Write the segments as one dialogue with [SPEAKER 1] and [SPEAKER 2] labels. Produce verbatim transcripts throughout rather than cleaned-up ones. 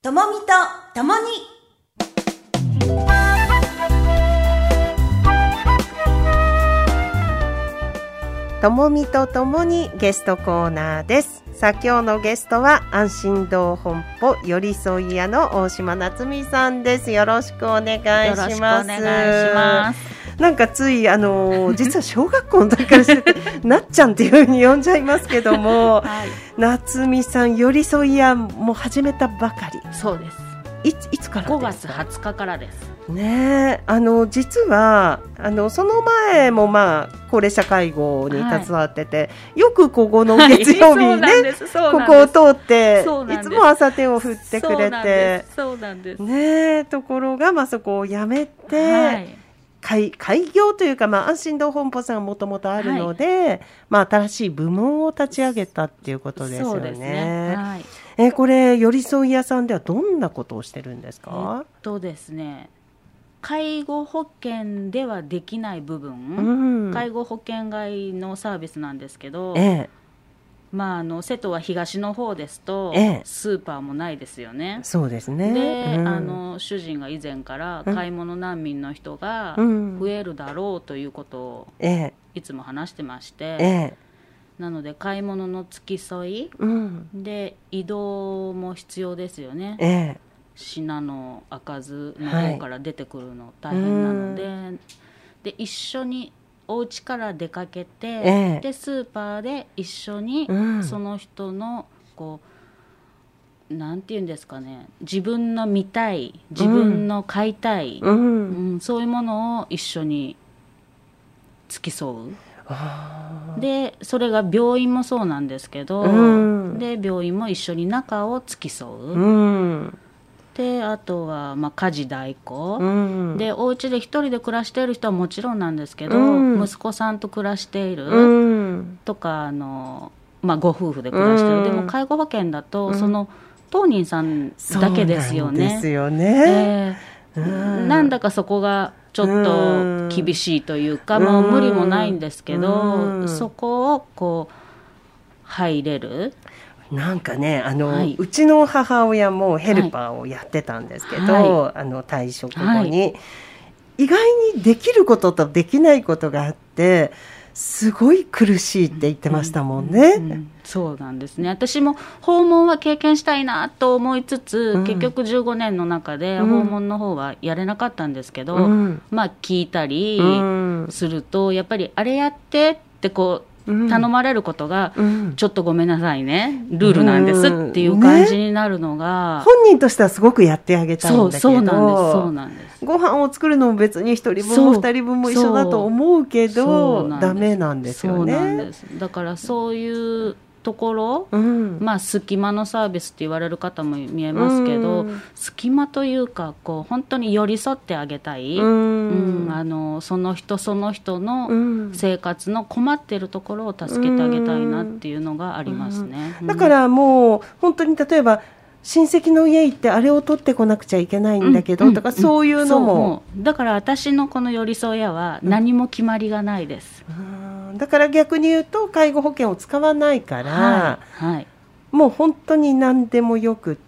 [SPEAKER 1] ともみとともに
[SPEAKER 2] ともみとともにゲストコーナーです。さあ今日のゲストは安心堂本舗寄り添い屋の大島夏美さんです。よろしくお願いします。
[SPEAKER 3] よろしくお願いします。
[SPEAKER 2] なんかついあの実は小学校の時からしててなっちゃんっていう風に呼んじゃいますけども、はい、夏美さん寄り添い屋も始めたばかり。
[SPEAKER 3] そうです。
[SPEAKER 2] いつ、いつからですか？
[SPEAKER 3] ごがつはつかからです
[SPEAKER 2] ねえ、あの実はあのその前もまあ高齢者介護に携わってて、はい、よくここの月曜日にね、はい、ここを通っていつも朝手を振ってくれて、
[SPEAKER 3] そうなんです。
[SPEAKER 2] ねえ、ところがまあそこをやめて、はい、開, 開業というか、まあ、安心堂本舗さんがもともとあるので、はい、まあ、新しい部門を立ち上げたっていうことですよね。
[SPEAKER 3] そうですね、はい、
[SPEAKER 2] えー、これ寄り添い屋さんではどんなことをしてるんですか？
[SPEAKER 3] えっとですね介護保険ではできない部分、うん、介護保険外のサービスなんですけど、ええ、まあ、あの瀬戸は東の方ですと、ええ、スーパーもないですよね。
[SPEAKER 2] そうですね。
[SPEAKER 3] で、
[SPEAKER 2] うん、
[SPEAKER 3] あの主人が以前から買い物難民の人が増えるだろうということをいつも話してまして、ええ、なので買い物の付き添い、うん、で移動も必要ですよね、ええ、品の開かずの方から出てくるの大変なので、はい、で一緒にお家から出かけて、ええ、でスーパーで一緒にその人のこう、うん、なんていうんですかね、自分の見たい、自分の買いたい、うんうん、そういうものを一緒に付き添う。でそれが病院もそうなんですけど、うん、で病院も一緒に中を付き添う、うん、であとは、まあ、家事代行、うん、でお家で一人で暮らしている人はもちろんなんですけど、うん、息子さんと暮らしている、うん、とかあの、まあ、ご夫婦で暮らしている、うん、でも介護保険だと、うん、その当人さんだけですよね。
[SPEAKER 2] そうなんですよね、
[SPEAKER 3] えーうん、なんだかそこがちょっと厳しいというか、うん、もう無理もないんですけど、うん、そこをこう入れる。
[SPEAKER 2] なんかねあの、はい、うちの母親もヘルパーをやってたんですけど、はい、あの退職後に、はい、意外にできることとできないことがあってすごい苦しいって言ってましたもんね、うんうんうん、
[SPEAKER 3] そうなんですね。私も訪問は経験したいなと思いつつ、うん、結局じゅうごねんの中で訪問の方はやれなかったんですけど、うん、まあ聞いたりすると、うん、やっぱりあれやってってこう頼まれることが、うん、ちょっとごめんなさいねルールなんですっていう感じになるのが、
[SPEAKER 2] ね、本人としてはすごくやってあげたいんだけど、そう
[SPEAKER 3] そうなんですそうなんです。
[SPEAKER 2] ご飯を作るのも別にひとりぶんもふたりぶんも一緒だと思うけどダメなんですよね。
[SPEAKER 3] そうなんです。だからそういうところ、うん、まあ隙間のサービスって言われる方も見えますけど、うん、隙間というかこう本当に寄り添ってあげたい、うんうん、あのその人その人の生活の困っているところを助けてあげたいなっていうのがありますね、
[SPEAKER 2] うん、だからもう本当に例えば親戚の家行ってあれを取ってこなくちゃいけないんだけど、うん、とかそういうのも、うん、も
[SPEAKER 3] うだから私のこの寄り添い屋は何も決まりがないです、
[SPEAKER 2] うん、だから逆に言うと介護保険を使わないから、
[SPEAKER 3] はいはい、
[SPEAKER 2] もう本当に何でもよくって、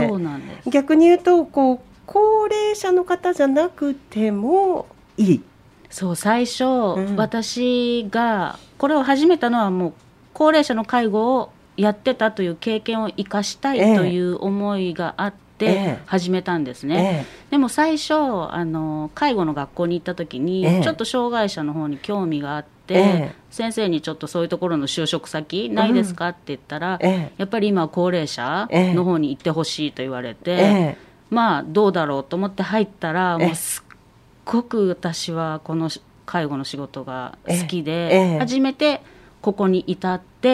[SPEAKER 3] そうなんです。
[SPEAKER 2] 逆に言うとこう高齢者の方じゃなくてもいい。
[SPEAKER 3] そう最初、うん、私がこれを始めたのはもう高齢者の介護をやってたという経験を生かしたいという思いがあって始めたんですね、ええ、でも最初あの介護の学校に行った時に、え、ちょっと障害者の方に興味があって、え、先生にちょっとそういうところの就職先ないですかって言ったら、うん、やっぱり今は高齢者の方に行ってほしいと言われて、まあどうだろうと思って入ったらもうすっごく私はこの介護の仕事が好きで、初めてここに至って、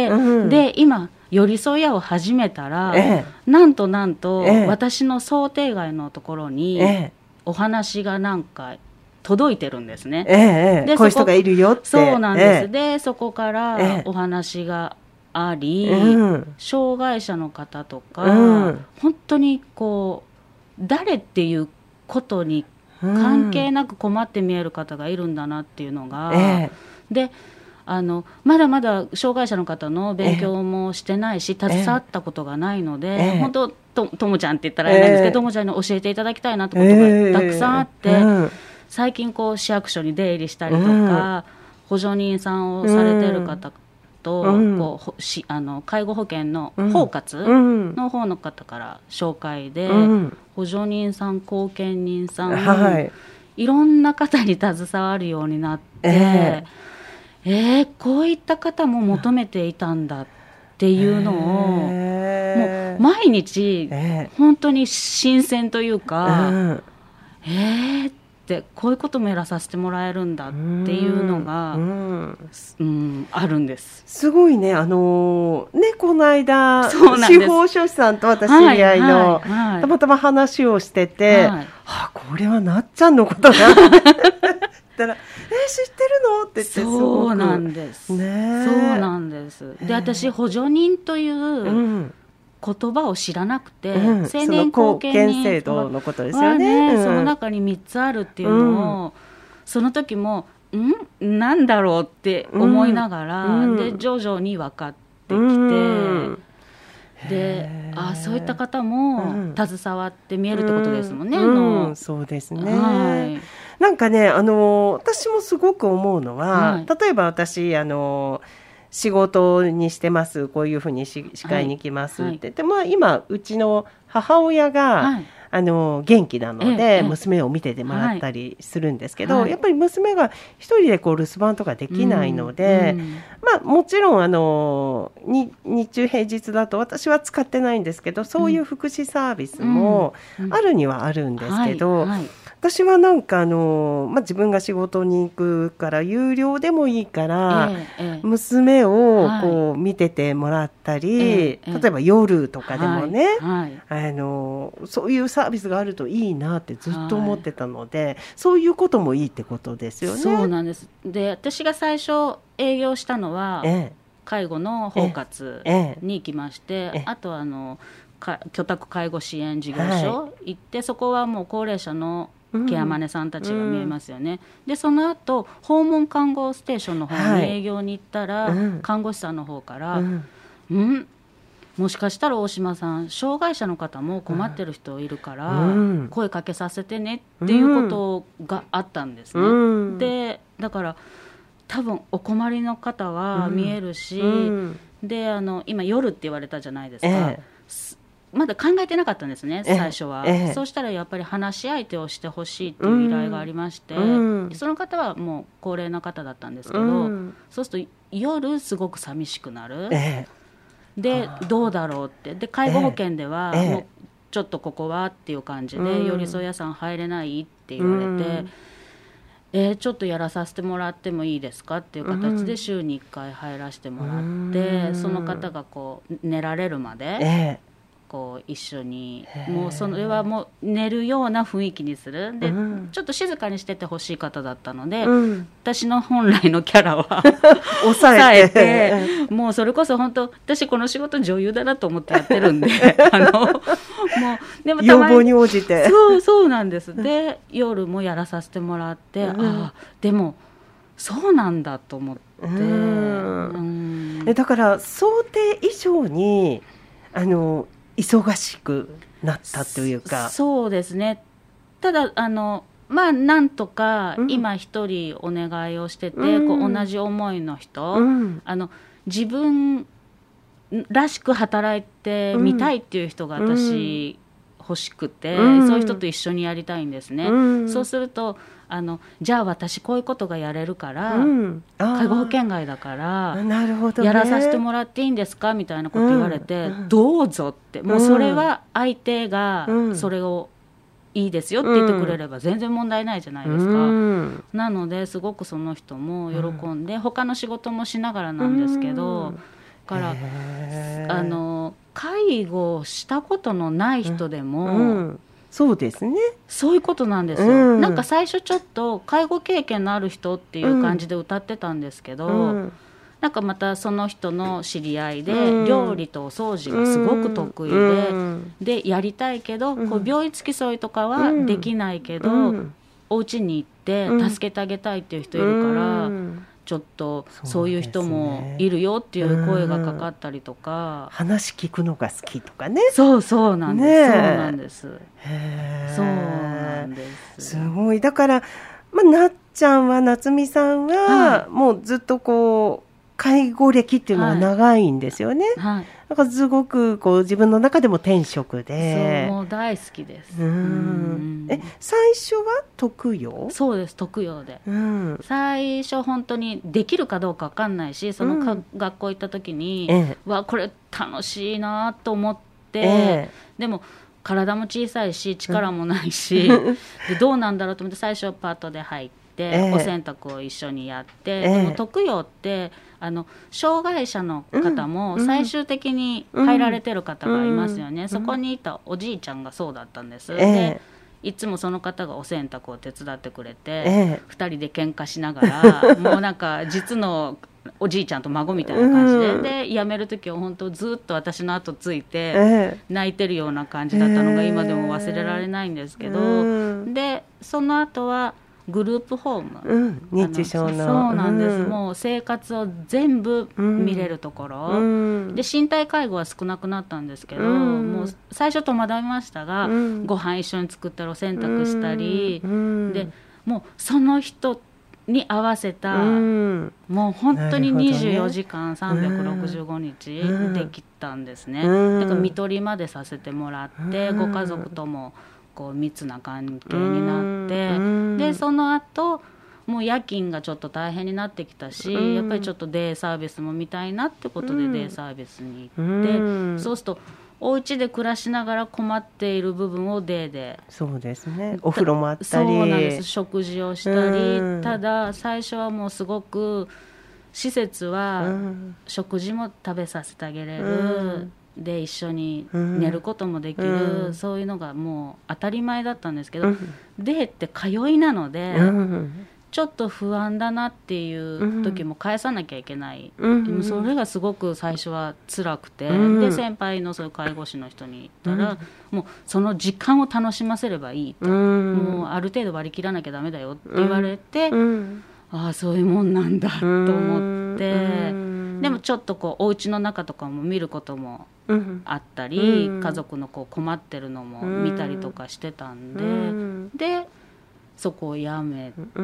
[SPEAKER 3] うん、で今寄り添い屋を始めたら、ええ、なんとなんと、ええ、私の想定外のところに、ええ、お話がなんか届いてるんですね、
[SPEAKER 2] ええ、でこういう人がいるよって。
[SPEAKER 3] そうなんです、ええ、でそこからお話があり、うん、障害者の方とか、うん、本当にこう誰っていうことに関係なく困って見える方がいるんだなっていうのが、ええ、であのまだまだ障害者の方の勉強もしてないし、携わったことがないので、本当と, ともちゃんって言ったらあれなんですけど、えー、ともちゃんに教えていただきたいなってことがたくさんあって、えーうん、最近こう市役所に出入りしたりとか、うん、補助人さんをされてる方と、うん、こうしあの介護保険の包括の方の方から紹介で、うん、補助人さん後見人さん、はい、いろんな方に携わるようになって、えーえー、こういった方も求めていたんだっていうのを、えー、もう毎日、えー、本当に新鮮というか、うん、えーってこういうこともやらさせてもらえるんだっていうのが、うんうん、あるんです。
[SPEAKER 2] すごいね、あのー、ねこの間司法書士さんと私知り合いの、はいはいはい、たまたま話をしてて、はい、あこれはなっちゃんのことだって言ったらえ知ってるのって言ってすごく
[SPEAKER 3] そうなんです、ね、そうなんです。で私補助人という、うん言葉を知らなくて、うん、成年後見
[SPEAKER 2] 制度のことですよね、
[SPEAKER 3] うん、その中にみっつあるっていうのを、うん、その時もんなんだろうって思いながら、うん、で徐々に分かってきて、うん、であそういった方も携わって見えるってことですもんね、
[SPEAKER 2] うんうん、そうですね、はい、なんかねあの私もすごく思うのは、はい、例えば私あの仕事にしてますこういうふうに司会に行きますって言って、はいはい、まあ、今うちの母親が、はい、あの元気なので、ええ、娘を見ててもらったりするんですけど、はい、やっぱり娘が一人でこう留守番とかできないので、うんうん、まあ、もちろんあのに日中平日だと私は使ってないんですけどそういう福祉サービスもあるにはあるんですけど、うんうんはいはい私はなんかあの、まあ、自分が仕事に行くから有料でもいいから、ええ、娘をこう見ててもらったり、ええ、例えば夜とかでもね、はいはい、あのそういうサービスがあるといいなってずっと思ってたので、はい、そういうこともいいってことですよね。
[SPEAKER 3] そうなんです。で私が最初営業したのは、ええ、介護の包括に行きまして、ええ、あとはあの居宅介護支援事業所行って、はい、そこはもう高齢者のケアマネさんたちが見えますよね、うん、でその後訪問看護ステーションの方に営業に行ったら、はいうん、看護師さんの方から、うん、うんもしかしたら大島さん障害者の方も困ってる人いるから、うん、声かけさせてねっていうことがあったんですね、うん、でだから多分お困りの方は見えるし、うんうん、であの今夜って言われたじゃないですか、ええまだ考えてなかったんですね最初は、ええ、そうしたらやっぱり話し相手をしてほしいっていう依頼がありまして、うん、その方はもう高齢な方だったんですけど、うん、そうすると夜すごく寂しくなる、ええ、でどうだろうってで介護保険では、ええ、もうちょっとここはっていう感じで、うん、寄り添い屋さん入れないって言われて、うんえー、ちょっとやらさせてもらってもいいですかっていう形で週にいっかい入らせてもらって、うん、その方がこう寝られるまで、ええこう一緒にもうそれはもう寝るような雰囲気にするで、うん、ちょっと静かにしててほしい方だったので、うん、私の本来のキャラは抑えてもうそれこそ本当私この仕事女優だなと思ってやってるんであのもうでも
[SPEAKER 2] 要望に応じて
[SPEAKER 3] そうそうなんです。で夜もやらさせてもらって、うん、あでもそうなんだと思って、うん
[SPEAKER 2] うん、だから想定以上にあの忙しくなったというか。
[SPEAKER 3] そうですね。ただあのまあなんとか今一人お願いをしてて、うん、こう同じ思いの人、うん、あの自分らしく働いてみたいっていう人が私、うん、欲しくて、うん、そういう人と一緒にやりたいんですね、うん、そうするとあのじゃあ私こういうことがやれるから、うん、介護保険外だから
[SPEAKER 2] なるほど、ね、
[SPEAKER 3] やらさせてもらっていいんですかみたいなこと言われて、うん、どうぞってもうそれは相手がそれをいいですよって言ってくれれば全然問題ないじゃないですか、うん、なのですごくその人も喜んで、うん、他の仕事もしながらなんですけど、うん、からあの介護したことのない人でも、うんうん
[SPEAKER 2] そうですね。
[SPEAKER 3] そういうことなんですよ、うん、なんか最初ちょっと介護経験のある人っていう感じで歌ってたんですけど、うん、なんかまたその人の知り合いで、うん、料理とお掃除がすごく得意で、うん、でやりたいけど、うん、こう病院付き添いとかはできないけど、うん、お家に行って助けてあげたいっていう人いるから、うん、 ちょっとそういう人もいるよっていう声がかかったりとか、
[SPEAKER 2] 話聞くのが好きとかね。
[SPEAKER 3] そうそうなんです、ね、そうなんです。
[SPEAKER 2] へ
[SPEAKER 3] そうなんです。
[SPEAKER 2] すごい。だから、まあ、なっちゃんは夏美さんは、はい、もうずっとこう介護歴っていうのが長いんですよね、はいはい、だからすごくこう自分の中でも天職で、
[SPEAKER 3] そうもう大好きです。
[SPEAKER 2] うんうんえ最初は特養？
[SPEAKER 3] そうです、特養で、うん、最初本当にできるかどうか分かんないし、そのか、うん、学校行った時に、ええ、わこれ楽しいなと思って、ええ、でも体も小さいし力もないし、うん、でどうなんだろうと思って最初パートで入って、ええ、お洗濯を一緒にやって、ええ、でも特養ってあの障害者の方も最終的に入られてる方がいますよね、うん、そこにいたおじいちゃんがそうだったんです、ええ、でいつもその方がお洗濯を手伝ってくれて、ええ、ふたりで喧嘩しながらもうなんか実のおじいちゃんと孫みたいな感じで、うん、で辞める時は本当ずっと私の後ついて泣いてるような感じだったのが今でも忘れられないんですけど、うん、でその後はグループホーム、うん、
[SPEAKER 2] 認知症の
[SPEAKER 3] そうなんです、うん、もう生活を全部見れるところ、うん、で身体介護は少なくなったんですけど、うん、もう最初戸惑いましたが、うん、ご飯一緒に作ったりお洗濯したり、うん、でもうその人に合わせた、うん、もう本当ににじゅうよじかんさんびゃくろくじゅうごにちできたんですね、うん、だから看取りまでさせてもらって、うん、ご家族ともこう密な関係になって、うん、でその後もう夜勤がちょっと大変になってきたし、うん、やっぱりちょっとデイサービスも見たいなってことでデイサービスに行って、うん、そうするとお家で暮らしながら困っている部分をデイで、
[SPEAKER 2] そうですね、お風呂もあったり、
[SPEAKER 3] そうなんです、食事をしたり、うん、ただ最初はもうすごく施設は食事も食べさせてあげれる、うんで一緒に寝ることもできる、うん、そういうのがもう当たり前だったんですけど、うん、デーって通いなので、うん、ちょっと不安だなっていう時も返さなきゃいけない、うん、でもそれがすごく最初は辛くて、うん、で先輩のそういう介護士の人に言ったら、うん、もうその時間を楽しませればいいと、うん、もうある程度割り切らなきゃダメだよって言われて、うん、ああそういうもんなんだと思って、うん、でもちょっとこうお家の中とかも見ることもあったり、うん、家族のこう困ってるのも見たりとかしてたんで、うん、でそこをやめて、うん、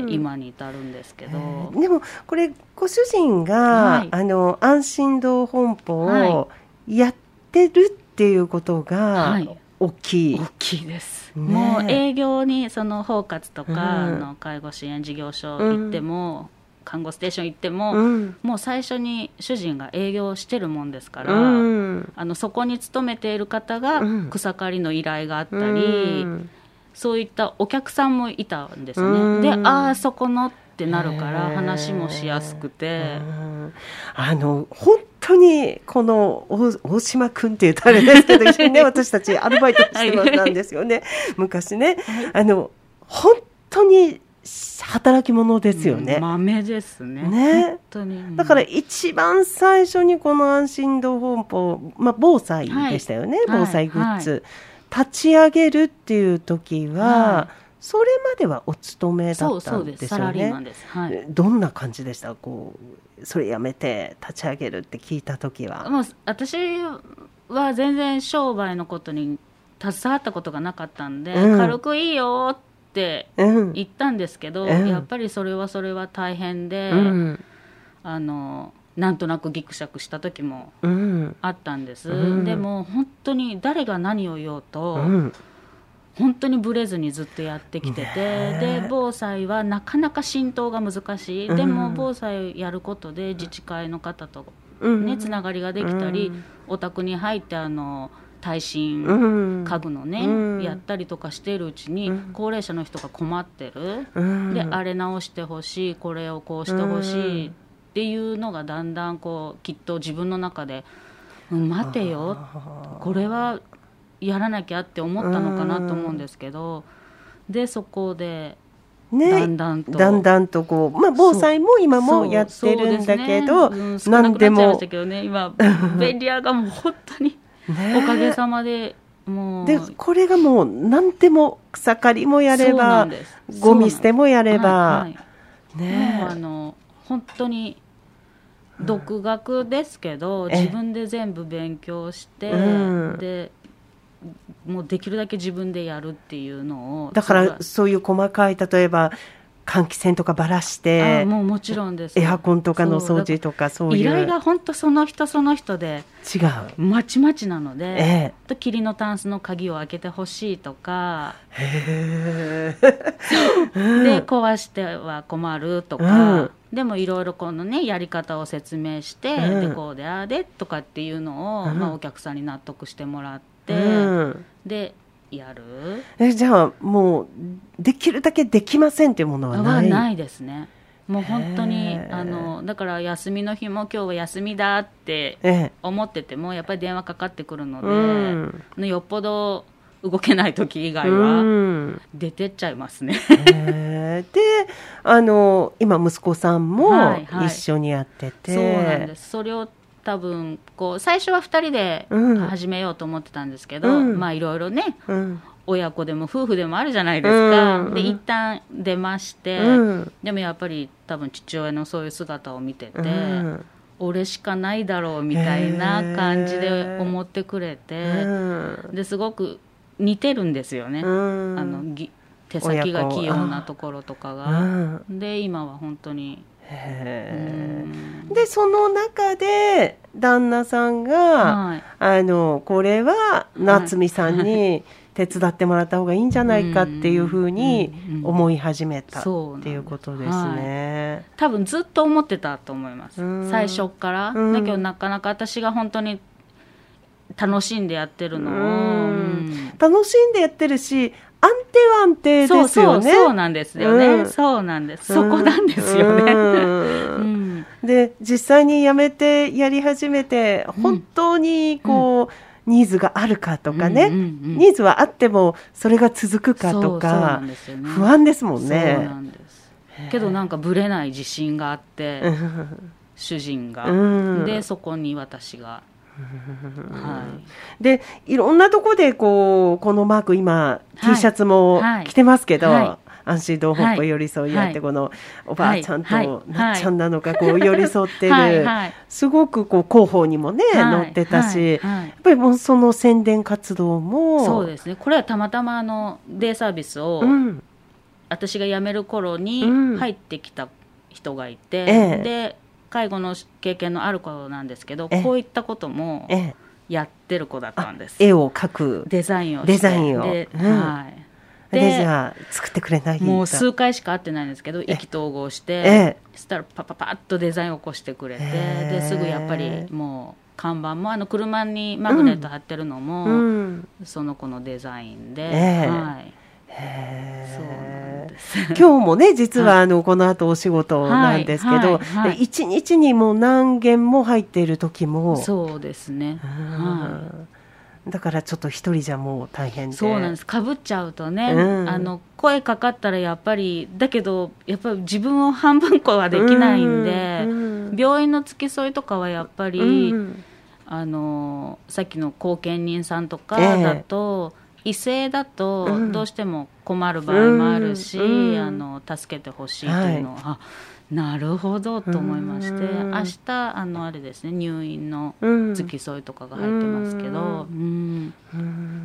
[SPEAKER 3] 今に至るんですけど、
[SPEAKER 2] でもこれご主人が、はい、あの安心堂本舗をやってるっていうことが大きい、
[SPEAKER 3] はい、大きいです、ね、もう営業にその包括とか、うん、あの介護支援事業所行っても、うん看護ステーション行っても、うん、もう最初に主人が営業してるもんですから、うん、あのそこに勤めている方が草刈りの依頼があったり、うん、そういったお客さんもいたんですね、うん、でああそこのってなるから話もしやすくて、
[SPEAKER 2] あの本当にこの大島くんって言うとあれですけど一緒にね私たちアルバイトしてましたんですよね昔ね、はい、あの本当に働き者ですよね、
[SPEAKER 3] うん、豆ですね、
[SPEAKER 2] ね本当に、うん、だから一番最初にこの安心堂本舗、まあ、防災でしたよね、はい、防災グッズ、はい、立ち上げるっていう時は、はい、それまではお勤めだったんですよね。そうですサラリーマンです、はい、どんな感じでした？こうそれやめて立ち上げるって聞いた時は。
[SPEAKER 3] もう私は全然商売のことに携わったことがなかったんで、うん、軽くいいよってって言ったんですけど、うん、やっぱりそれはそれは大変で、うん、あのなんとなくギクシャクした時もあったんです、うん、でも本当に誰が何を言おうと、うん、本当にブレずにずっとやってきてて、で防災はなかなか浸透が難しい、うん、でも防災やることで自治会の方と、ね、つながりができたり、うん、お宅に入ってあの耐震家具のね、うん、やったりとかしているうちに、うん、高齢者の人が困ってる、うん、であれ直してほしいこれをこうしてほしいっていうのがだんだんこうきっと自分の中で、うん、待てよこれはやらなきゃって思ったのかなと思うんですけど、でそこでね、だんだんと
[SPEAKER 2] だんだんとこう、まあ、防災も今もやってるんだけど、
[SPEAKER 3] ねうん、少なくなっちゃいましたけどね今便利屋がもう本当にね、おかげさまでもう
[SPEAKER 2] でこれがもう何でも草刈りもやればゴミ捨てもやれば、
[SPEAKER 3] はいはい、ね、もうあの本当に独学ですけど、うん、自分で全部勉強して、うん、でもうできるだけ自分でやるっていうのを、
[SPEAKER 2] だからそういう細かい、例えば換気扇とかばらして、
[SPEAKER 3] あもうもちろんです。
[SPEAKER 2] エアコンとかの掃除とか、そういう
[SPEAKER 3] 依頼が本当その人その人で
[SPEAKER 2] 違う、
[SPEAKER 3] まちまちなので、ええ、と霧のタンスの鍵を開けてほしいとか、へで壊しては困るとか、うん、でもいろいろこのねやり方を説明して、うん、でこうでああでとかっていうのを、うん、まあ、お客さんに納得してもらって、うん、でやる。
[SPEAKER 2] えじゃあもうできるだけできませんっていうものはない？
[SPEAKER 3] はないですね。もう本当にあのだから休みの日も今日は休みだって思っててもやっぱり電話かかってくるので、うん、よっぽど動けない時以外は出てっちゃいますね、うん、
[SPEAKER 2] であの今息子さんも一緒にやってて、
[SPEAKER 3] はいはい、そうなんです。それを多分こう最初はふたりで始めようと思ってたんですけど、うん、まあいろいろね、うん、親子でも夫婦でもあるじゃないですか、うん、で一旦出まして、うん、でもやっぱり多分父親のそういう姿を見てて、うん、俺しかないだろうみたいな感じで思ってくれて、ですごく似てるんですよね、うん、あの手先が器用なところとかが、で今は本当に
[SPEAKER 2] へでその中で旦那さんが、はい、あのこれは夏美さんに手伝ってもらった方がいいんじゃないかっていうふうに思い始めたっていうことですね、はい、
[SPEAKER 3] 多分ずっと思ってたと思います、最初から。だけどなかなか私が本当に楽しんでやってるのを、うん、
[SPEAKER 2] 楽しんでやってるし安定は安定ですよね。
[SPEAKER 3] そうそうそうなんですよね、うん、そうなんです、そこなんですよね、うん、
[SPEAKER 2] で実際にやめてやり始めて本当にこう、うん、ニーズがあるかとかね、うんうんうん、ニーズはあってもそれが続くかとかそうそう、ね、不安ですもんね。
[SPEAKER 3] そうなんです。けどなんかぶれない自信があって主人が、うん、でそこに私が
[SPEAKER 2] はい、でいろんなとこでこうこのマーク今、はい、T シャツも着てますけど、はいはい、安心どうほっこ寄り添いやって、はい、このおばあちゃんとなっちゃんなのかこう寄り添ってるはいはい、すごくこう広報にもね、はい、載ってたし、はいはい、やっぱりもうその宣伝活動も
[SPEAKER 3] そうですね。これはたまたまあのデイサービスを、うん、私が辞める頃に入ってきた人がいて、うんええ、で介護の経験のある子なんですけど、こういったこともやってる子だったんです。
[SPEAKER 2] 絵を描く
[SPEAKER 3] デザインをして
[SPEAKER 2] デザインを
[SPEAKER 3] で、うん、はい、
[SPEAKER 2] で, でじゃあ作ってくれない？
[SPEAKER 3] もう数回しか会ってないんですけど意気投合してそしたらパパパッとデザインを起こしてくれて、ですぐやっぱりもう看板もあの車にマグネット貼ってるのも、うん、その子のデザインで、えーはい、へそうなんです
[SPEAKER 2] 今日もね実はあのこの後お仕事なんですけど、はいはいはい、いちにちにもう何件も入っている時も
[SPEAKER 3] そうですね、は
[SPEAKER 2] い、だからちょっと一人じゃもう大変で
[SPEAKER 3] そうなんです。かぶっちゃうとね、うん、あの声かかったらやっぱりだけどやっぱり自分を半分こはできないんで、うんうん、病院の付き添いとかはやっぱり、うん、あのさっきの後見人さんとかだと、えー異性だとどうしても困る場合もあるし、うんうん、あの助けてほしいというのは、はい、なるほどと思いまして、うん、明日あのあれですね入院の付き添いとかが入ってますけど、うんうん、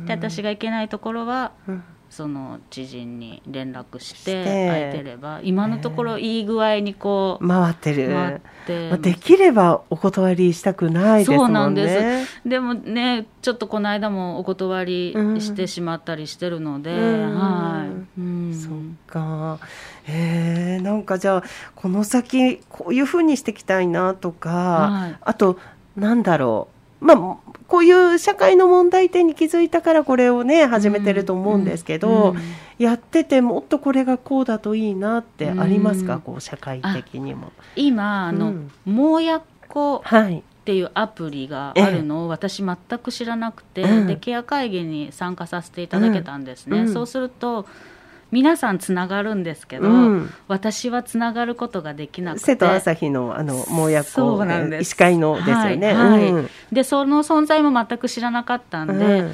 [SPEAKER 3] で私が行けないところは、うんその知人に連絡して空いてれば今のところいい具合にこう
[SPEAKER 2] 回ってる回ってできればお断りしたくないですもんね。そうなんです。
[SPEAKER 3] でもねちょっとこの間もお断りしてしまったりしてるので、うん、はい、うん、
[SPEAKER 2] そっか、えー、なんかじゃあこの先こういう風にしていきたいなとか、はい、あとなんだろうまあこういう社会の問題点に気づいたからこれをね始めてると思うんですけど、うんうん、やっててもっとこれがこうだといいなってありますか、うん、こう社会的にも。
[SPEAKER 3] 今あの、うん、もうやっこっていうアプリがあるのを私全く知らなくて、うん、でケア会議に参加させていただけたんですね、うん、そうすると皆さんつながるんですけど、うん、私はつながることができなくて
[SPEAKER 2] 瀬戸朝日のあのもうやっこ医師会のですよね、
[SPEAKER 3] はいはいうん、でその存在も全く知らなかったんで、うん、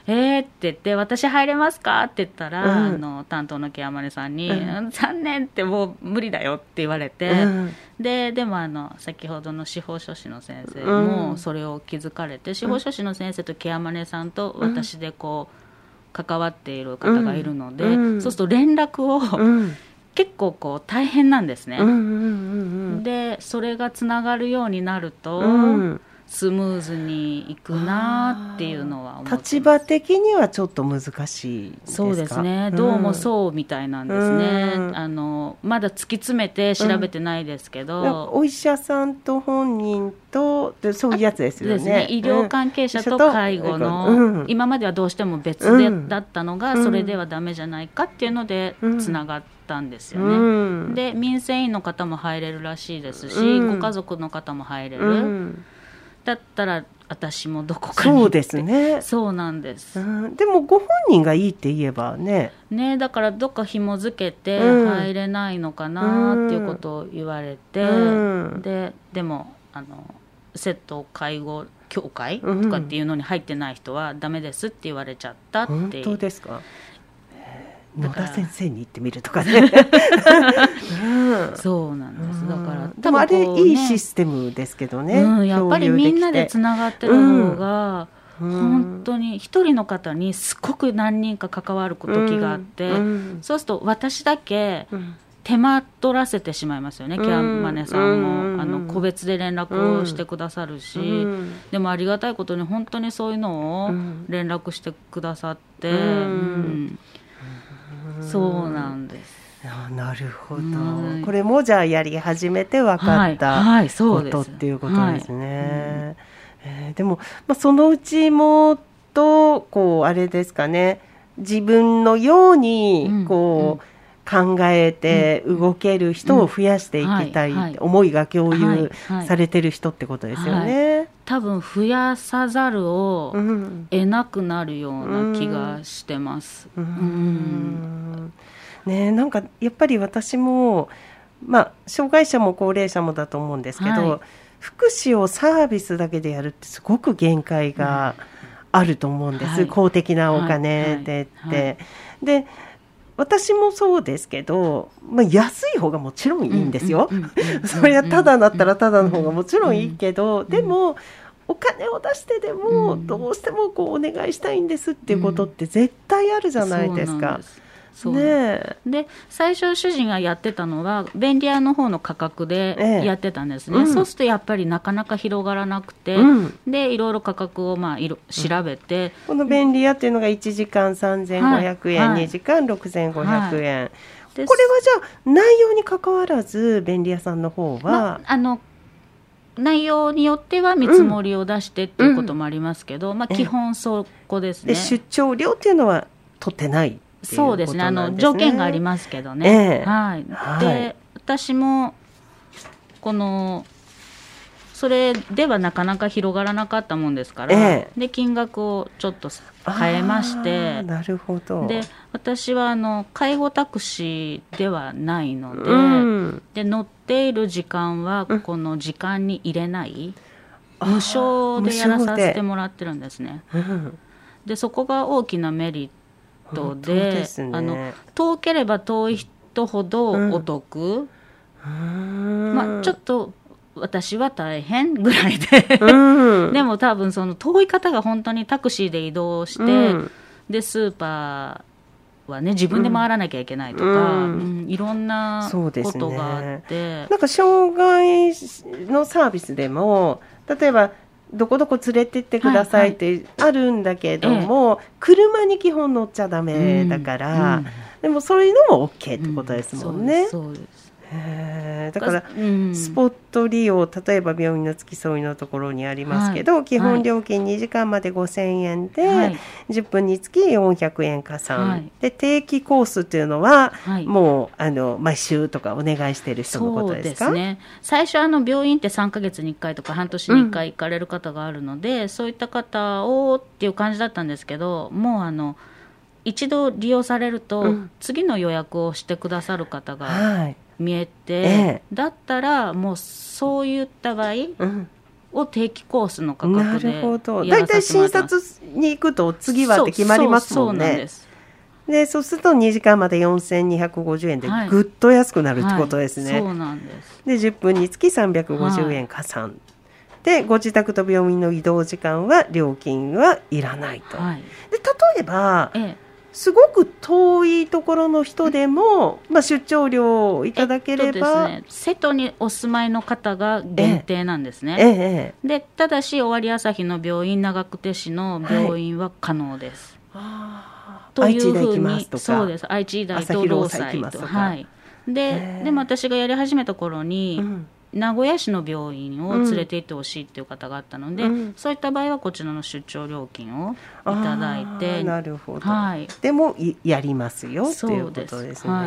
[SPEAKER 3] えーって言って、私入れますかって言ったら、うん、あの担当のケアマネさんに、うん、残念ってもう無理だよって言われて、うん、ででもあの先ほどの司法書士の先生もそれを気づかれて、うん、司法書士の先生とケアマネさんと私でこう関わっている方がいるので、うん、そうすると連絡を、うん結構こう大変なんですね、うんうんうんうん、でそれがつながるようになると、うん、スムーズにいくなっていうのは思ってます。
[SPEAKER 2] 立場的にはちょっと難しいですか？
[SPEAKER 3] そうですね、どうもそうみたいなんですね、うん、あのまだ突き詰めて調べてないですけど、
[SPEAKER 2] うん、お医者さんと本人とそういうやつですよ ね,
[SPEAKER 3] ですね医療関係者と介護の、うん、今まではどうしても別でだったのが、うん、それではダメじゃないかっていうのでつながってたんですよね、うん、で民生委員の方も入れるらしいですし、うん、ご家族の方も入れる、うん、だったら私もどこかに。
[SPEAKER 2] そうですね、
[SPEAKER 3] そうなんです、
[SPEAKER 2] うん、でもご本人がいいって言えばね
[SPEAKER 3] ね、だからどっか紐付けて入れないのかなっていうことを言われて、うん、で, でもあのセット介護協会とかっていうのに入ってない人はダメですって言われちゃったって。
[SPEAKER 2] 本当ですか？野田先生に行ってみるとかね、
[SPEAKER 3] うん、そうなんです。だから
[SPEAKER 2] でもあれいいシステムですけどね、
[SPEAKER 3] うん、やっぱりみんなでつながってる方が、うん、本当に一人の方にすごく何人か関わる時があって、うん、そうすると私だけ手間取らせてしまいますよね、うん、ケアマネさんも、うん、あの個別で連絡をしてくださるし、うん、でもありがたいことに本当にそういうのを連絡してくださって、うんうんそうなんです。
[SPEAKER 2] あ、なるほど、うん、これもじゃあやり始めて分かったことっていうことですね。でも、まあ、そのうちもっとこうあれですかね、自分のようにこう、うんうん、考えて動ける人を増やしていきたい、うんはいはい、思いが共有されてる人ってことですよね、はいはい、
[SPEAKER 3] 多分増やさざるを得なくなるような気がしてます、うんうん
[SPEAKER 2] うんね、なんかやっぱり私も、まあ、障害者も高齢者もだと思うんですけど、はい、福祉をサービスだけでやるってすごく限界があると思うんです、はい、公的なお金でって、はいはいはい、で私もそうですけど、まあ、安い方がもちろんいいんですよ、うんうんうん、それはただだったらただの方がもちろんいいけど、うんうん、でもお金を出してでもどうしてもこうお願いしたいんですっていうことって絶対あるじゃないですか、うん
[SPEAKER 3] そうね、で最初主人がやってたのは便利屋の方の価格でやってたんですね、ええうん、そうするとやっぱりなかなか広がらなくて、うん、でいろいろ価格をまあいろ調べて、
[SPEAKER 2] うん、この便利屋っていうのがいちじかんさんぜんごひゃくえん、はいはい、にじかんろくせんごひゃくえん、はい、これはじゃあ内容に関わらず便利屋さんの方は、ま
[SPEAKER 3] あの内容によっては見積もりを出してっていうこともありますけど、うんまあ、基本そこですね。
[SPEAKER 2] で出張料っていうのは取ってない
[SPEAKER 3] そうですね、あの条件がありますけどね、えーはいはい、で私もこのそれではなかなか広がらなかったもんですから、えー、で金額をちょっと変えまして、
[SPEAKER 2] なるほど。
[SPEAKER 3] で私はあの介護タクシーではないので、うん、で乗っている時間はこの時間に入れない、うん、無償でやらさせてもらってるんですね、うん、でそこが大きなメリットで、ね、あの遠ければ遠い人ほどお得、うんまあ、ちょっと私は大変ぐらいで、うん、でも多分その遠い方が本当にタクシーで移動して、うん、でスーパーはね自分で回らなきゃいけないとか、うんうん、いろんなことがあって、ね、
[SPEAKER 2] なんか障害のサービスでも例えばどこどこ連れてってくださいってあるんだけども、はいはい、車に基本乗っちゃダメだから、うん、でもそういうのも OK ってことですもんね、
[SPEAKER 3] うん、そうです、そうです
[SPEAKER 2] へだから、うん、スポット利用例えば病院の付き添いのところにありますけど、はい、基本料金にじかんまでごせんえんで、はい、じゅっぷんにつきよんひゃくえん加算、はい、で定期コースっていうのは、はい、もうあの毎週とかお願いしている人のことですか？
[SPEAKER 3] そうですね、最初あの病院ってさんかげつにいっかいとか半年にいっかい行かれる方があるので、うん、そういった方をっていう感じだったんですけど、もうあの一度利用されると、うん、次の予約をしてくださる方が見えて、はいええ、だったらもうそういった場合を定期コースの価格でやらさせてもらってます。
[SPEAKER 2] なるほど。だいたい診察に行くと次はって決まりますもんね。そう、そう、そうなんです。でそうするとにじかんまでよんせんにひゃくごじゅうえんでぐっと安くなるってことですね。
[SPEAKER 3] はいはい、そうなんです。
[SPEAKER 2] でじゅっぷんにつきさんびゃくごじゅうえん加算、はい、でご自宅と病院の移動時間は料金はいらないと、はい、で例えば、ええ、すごく遠いところの人でも、まあ、出張料をいただければ、
[SPEAKER 3] えっとですね、瀬戸にお住まいの方が限定なんですね。
[SPEAKER 2] えええ、
[SPEAKER 3] でただし尾張旭の病院、長久手市の病院は可能です。
[SPEAKER 2] はい、
[SPEAKER 3] というふうに、
[SPEAKER 2] そう
[SPEAKER 3] です、愛知医大と労災と、はい、で, でも私がやり始めた頃に、うん、名古屋市の病院を連れて行ってほしいっていう方があったので、うん、そういった場合はこちらの出張料金をいただいて、
[SPEAKER 2] なるほど、
[SPEAKER 3] はい、
[SPEAKER 2] でもやりますよっていうことですね。はい、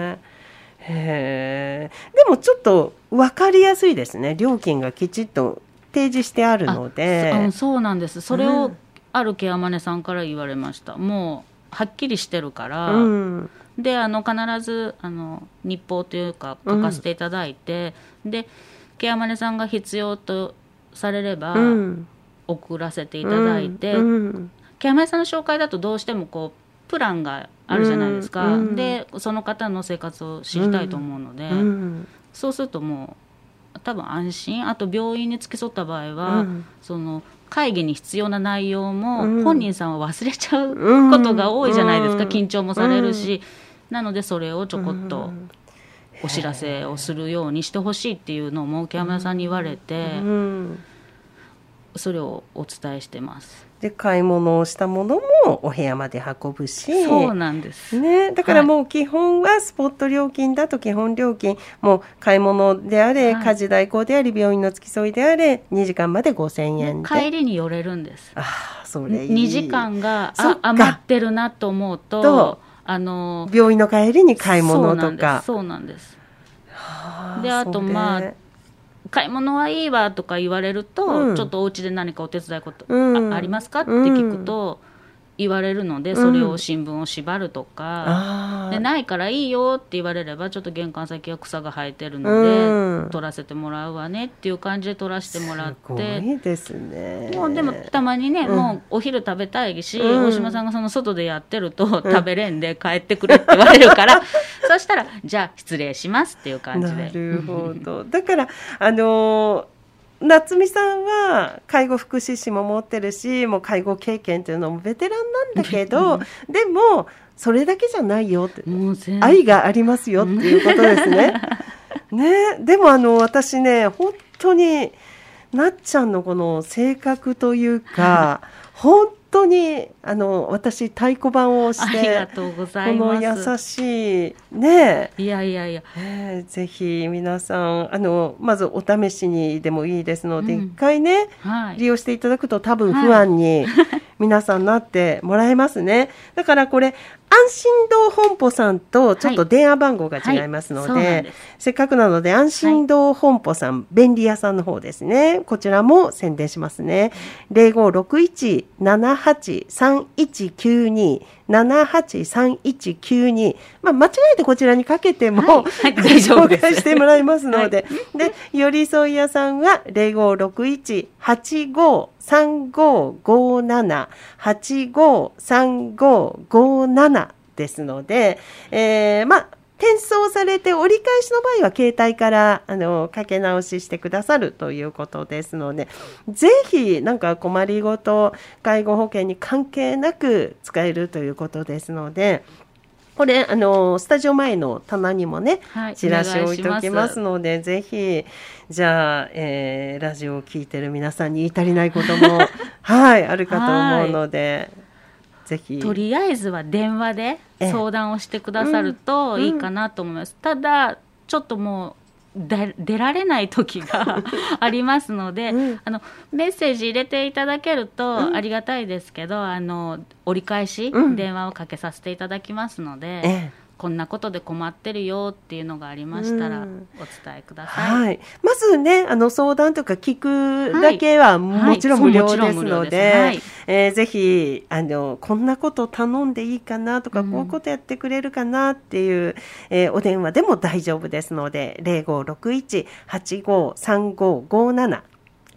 [SPEAKER 2] へー、でもちょっと分かりやすいですね。料金がきちっと提示してあるので。
[SPEAKER 3] あ、そ, そうなんです。それを、うん、あるケアマネさんから言われました。もうはっきりしてるから、うん、であの必ずあの日報というか書かせていただいて、うん、でケアマネさんが必要とされれば、うん、送らせていただいて、うん、ケアマネさんの紹介だとどうしてもこうプランがあるじゃないですか、うん、でその方の生活を知りたいと思うので、うん、そうするともう多分安心。あと病院に付き添った場合は、うん、その会議に必要な内容も本人さんは忘れちゃうことが多いじゃないですか、うん、緊張もされるし、うん、なのでそれをちょこっとお知らせをするようにしてほしいっていうのもケアマネさんに言われて、うん、それをお伝えしてます。
[SPEAKER 2] で買い物をしたものもお部屋まで運ぶし、
[SPEAKER 3] そうなんです、
[SPEAKER 2] ね、だからもう基本はスポット料金だと基本料金、もう買い物であれ、はい、家事代行であり病院の付き添いであれにじかんまでごせんえんで、
[SPEAKER 3] 帰りに寄れるんです。
[SPEAKER 2] あ、それいい。
[SPEAKER 3] にじかんがあ余ってるなと思うと、とあの
[SPEAKER 2] 病院の帰りに買い物とか、
[SPEAKER 3] そうなんです。であとまあ買い物はいいわとか言われると、うん、ちょっとお家で何かお手伝いこと、うん、あ, ありますかって聞くと言われるので、それを新聞を縛るとか、うん、でないからいいよって言われればちょっと玄関先は草が生えてるので、うん、取らせてもらうわねっていう感じで取らせてもらって、
[SPEAKER 2] すごいですね。
[SPEAKER 3] もうでもたまにね、うん、もうお昼食べたいし、うん、大島さんがその外でやってると、うん、食べれんで帰ってくれって言われるからそしたらじゃあ失礼しますっていう感じで。
[SPEAKER 2] なるほど。だからあのー夏美さんは介護福祉士も持ってるし、もう介護経験というのもベテランなんだけどでもそれだけじゃないよって、愛がありますよっていうことですね。ね、でもあの私ね、本当になっちゃんのこの性格というか本当にあの私太鼓判をして、
[SPEAKER 3] ありがとうございます。
[SPEAKER 2] この優しいね、
[SPEAKER 3] いやいやいや、
[SPEAKER 2] えー、ぜひ皆さんあのまずお試しにでもいいですので、うん、一回ね、はい、利用していただくと多分不安に皆さんなってもらえますね、はい、だからこれ安心堂本舗さんとちょっと電話番号が違いますので、はいはい、でせっかくなので安心堂本舗さん、はい、便利屋さんの方ですね、こちらも宣伝しますね。 ゼロごろくいち ななはち さんいちきゅうに ななはち さんいちきゅうに、まあ、間違えてこちらにかけても、はいはい、大丈夫です、紹介してもらいますので、はい、で寄り添い屋さんは ゼロごろくいち はちご さんご ごなな はちご さんご ごななですので、えー、まあ転送されて折り返しの場合は携帯からあのかけ直ししてくださるということですので、ぜひなんか困りごと介護保険に関係なく使えるということですので、これあのスタジオ前の棚にもね、はい、チラシを置いておきますので、ぜひじゃあ、えー、ラジオを聞いてる皆さんに言い足りないこともはいあるかと思うので、ぜひ
[SPEAKER 3] とりあえずは電話で相談をしてくださるといいかなと思います、うんうん、ただちょっともう出られない時がありますので、うん、あのメッセージ入れていただけるとありがたいですけど、うん、あの折り返し電話をかけさせていただきますので、ええ、こんなことで困ってるよっていうのがありましたらお伝えください、
[SPEAKER 2] はい、まずねあの相談とか聞くだけはもちろん無料ですので、ぜひあのこんなこと頼んでいいかなとか、うん、こういうことやってくれるかなっていう、えー、お電話でも大丈夫ですので ゼロごろくいち はちご さんご ごなな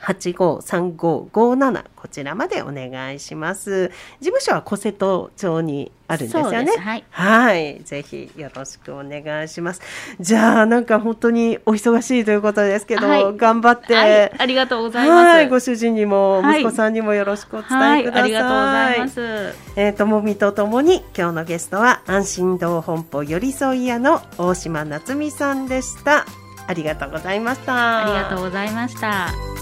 [SPEAKER 2] はちごさんごごなな、こちらまでお願いします。事務所は小瀬戸町にあるんですよね。そうです、はい、はい、ぜひよろしくお願いします。じゃあなんか本当にお忙しいということですけど、はい、頑張って、はい、
[SPEAKER 3] ありがとうございます。はい、
[SPEAKER 2] ご主人にも息子さんにもよろしくお伝えください。はいはい、ありがとうございます。えーともみとともに今日のゲストは安心堂本舗寄り添い屋の大島夏美さんでした。ありがとうございました。
[SPEAKER 3] ありがとうございました。